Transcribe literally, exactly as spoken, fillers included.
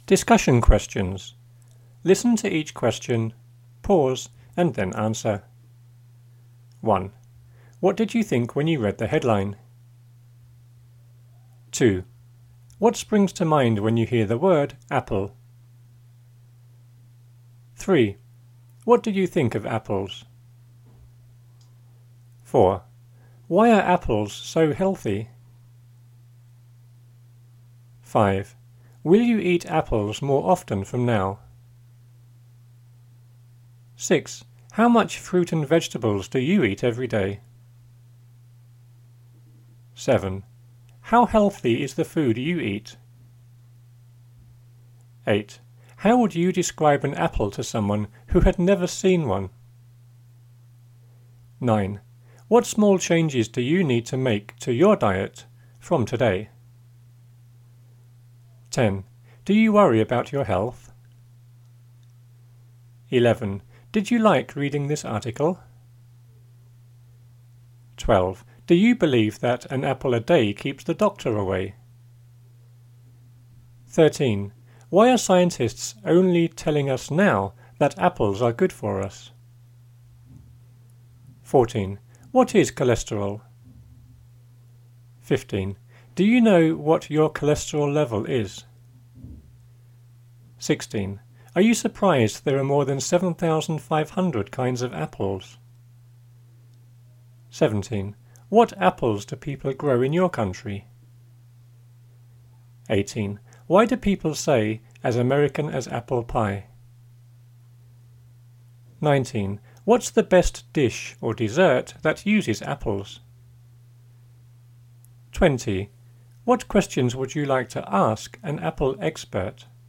Discussion questions. Listen to each question, pause, and then answer. one. What did you think when you read the headline? two. What springs to mind when you hear the word apple? three. What do you think of apples? four. Why are apples so healthy? five. Will you eat apples more often from now? six. How much fruit and vegetables do you eat every day? seven. How healthy is the food you eat? eight. How would you describe an apple to someone who had never seen one? nine. What small changes do you need to make to your diet from today? ten. Do you worry about your health? eleven. Did you like reading this article? twelve. Do you believe that an apple a day keeps the doctor away? thirteen. Why are scientists only telling us now that apples are good for us? fourteen. What is cholesterol? fifteen. Do you know what your cholesterol level is? sixteen. Are you surprised there are more than seven thousand five hundred kinds of apples? seventeen. What apples do people grow in your country? eighteen. Why do people say as American as apple pie? nineteen. What's the best dish or dessert that uses apples? twenty. What questions would you like to ask an apple expert?